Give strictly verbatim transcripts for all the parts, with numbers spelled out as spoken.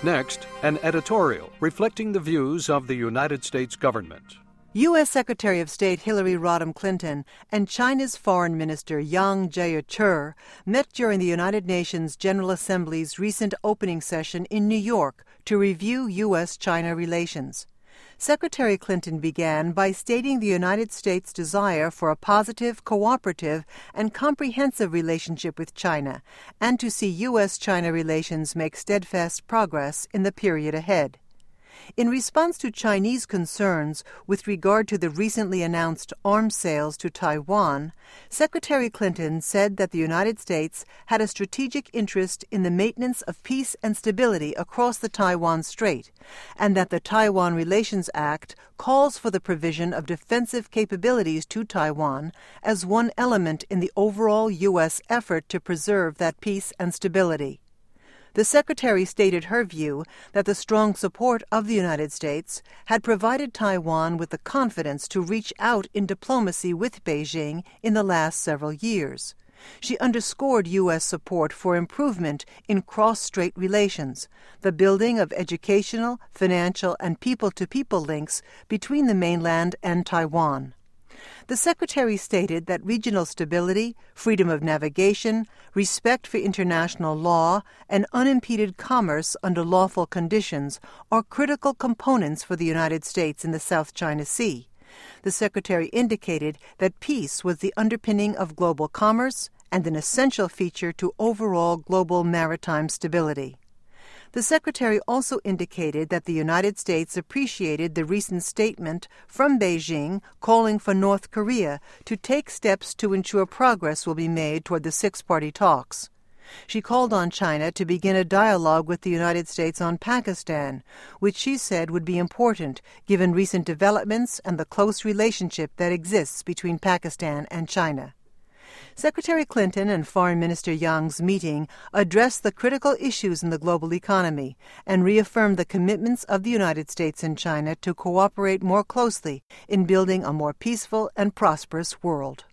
Next, an editorial reflecting the views of the United States government. U S. Secretary of State Hillary Rodham Clinton and China's Foreign Minister Yang Jiechi met during the United Nations General Assembly's recent opening session in New York to review U S China relations. Secretary Clinton began by stating the United States' desire for a positive, cooperative, and comprehensive relationship with China, and to see U S China relations make steadfast progress in the period ahead. In response to Chinese concerns with regard to the recently announced arms sales to Taiwan, Secretary Clinton said that the United States had a strategic interest in the maintenance of peace and stability across the Taiwan Strait, and that the Taiwan Relations Act calls for the provision of defensive capabilities to Taiwan as one element in the overall U S effort to preserve that peace and stability. The Secretary stated her view that the strong support of the United States had provided Taiwan with the confidence to reach out in diplomacy with Beijing in the last several years. She underscored U S support for improvement in cross-strait relations, the building of educational, financial, and people-to-people links between the mainland and Taiwan. The Secretary stated that regional stability, freedom of navigation, respect for international law, and unimpeded commerce under lawful conditions are critical components for the United States in the South China Sea. The Secretary indicated that peace was the underpinning of global commerce and an essential feature to overall global maritime stability. The Secretary also indicated that the United States appreciated the recent statement from Beijing calling for North Korea to take steps to ensure progress will be made toward the six-party talks. She called on China to begin a dialogue with the United States on Pakistan, which she said would be important given recent developments and the close relationship that exists between Pakistan and China. Secretary Clinton and Foreign Minister Yang's meeting addressed the critical issues in the global economy and reaffirmed the commitments of the United States and China to cooperate more closely in building a more peaceful and prosperous world.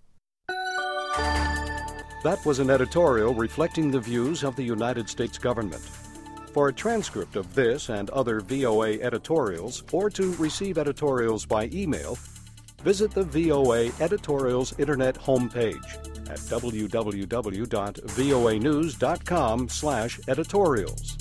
That was an editorial reflecting the views of the United States government. For a transcript of this and other V O A editorials, or to receive editorials by email, visit the V O A Editorials Internet homepage at w w w dot voa news dot com slash editorials.